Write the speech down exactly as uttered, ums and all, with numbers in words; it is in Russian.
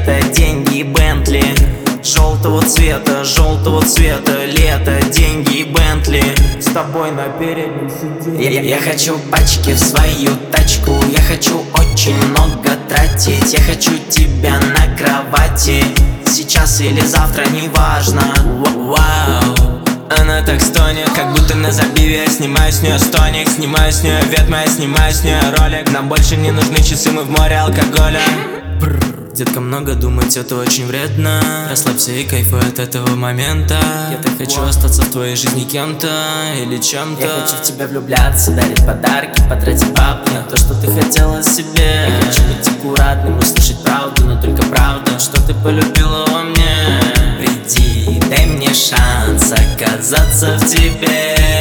лето, деньги, Бентли. Желтого цвета, желтого цвета, лето, деньги, Бентли. С тобой на переднем сиденье. Я, я хочу пачки в свою тачку. Я хочу очень много тратить. Я хочу тебя на кровати. Сейчас или завтра, неважно. Вау. Она так стонет, как будто на забиве. Я снимаю с нее стоник, снимаю с нее ветма, я снимаю с нее ролик. Нам больше не нужны часы, мы в море алкоголя. Детка, много думать, это очень вредно. Расслабься и кайфуй от этого момента. Я так хочу остаться в твоей жизни кем-то или чем-то. Я хочу в тебя влюбляться, дарить подарки, потратить бабки на то, что ты хотела себе. Я хочу быть аккуратным, услышать правду, но только правду, что ты полюбила во мне. Приди, дай мне шанс оказаться в тебе.